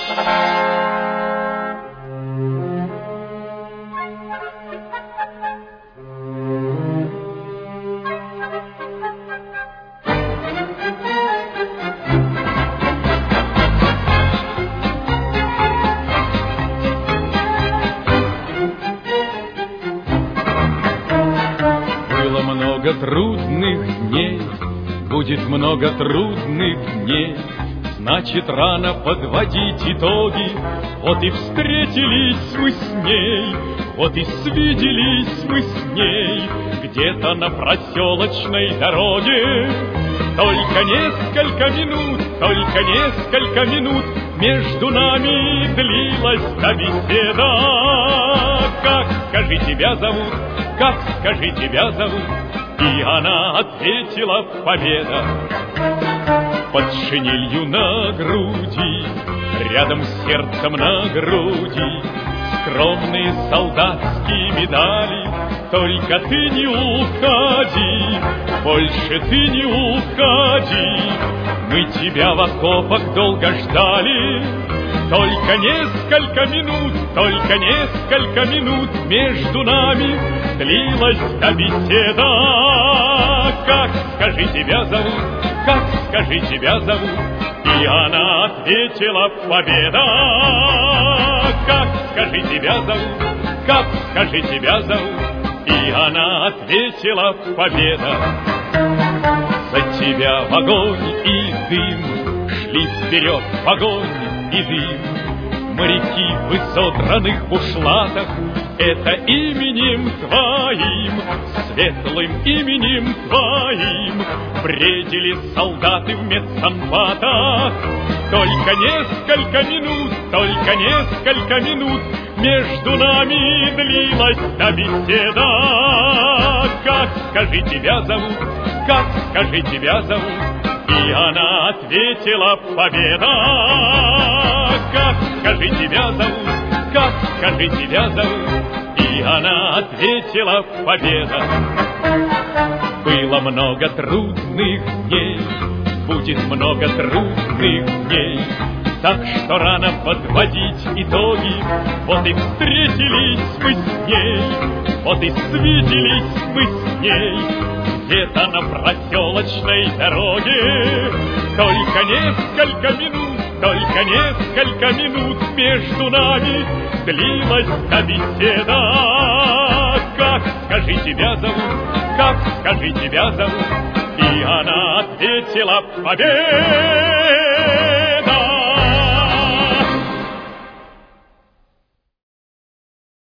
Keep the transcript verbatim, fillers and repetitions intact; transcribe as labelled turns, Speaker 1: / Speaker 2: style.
Speaker 1: Было много трудных дней, будет много трудных дней. Значит, рано подводить итоги. Вот и встретились мы с ней, вот и свиделись мы с ней где-то на проселочной дороге. Только несколько минут, только несколько минут между нами длилась та беседа. Как, скажи, тебя зовут? Как, скажи, тебя зовут? И она ответила: Победа. Под шинелью на груди, рядом с сердцем на груди, скромные солдатские медали. Только ты не уходи, больше ты не уходи, мы тебя в окопах долго ждали. Только несколько минут, только несколько минут между нами длилась та беседа. Как, скажи, тебя зовут? Как, скажи, тебя зовут? И она ответила: Победа. Как, скажи, тебя зовут? Как, скажи, тебя зовут? И она ответила: Победа. За тебя в огонь и дым шли вперед в огонь и дым. Моряки в изодранных бушлатах — это именем твоим, светлым именем твоим бредили солдаты в медсанбатах. Только несколько минут, только несколько минут между нами длилась та беседа. Как, скажи, тебя зовут? Как, скажи, тебя зовут? И она ответила: Победа. Как, скажи, тебя зовут? Как, скажи, тебя зовут? И она ответила: Победа. Было много трудных дней, будет много трудных дней. Так что рано подводить итоги. Вот и встретились мы с ней, вот и свиделись мы с ней где-то на проселочной дороге. Только несколько минут, только несколько минут между нами длилась та беседа. Как, скажи, тебя зовут? Как, скажи, тебя зовут? И она ответила: Победа.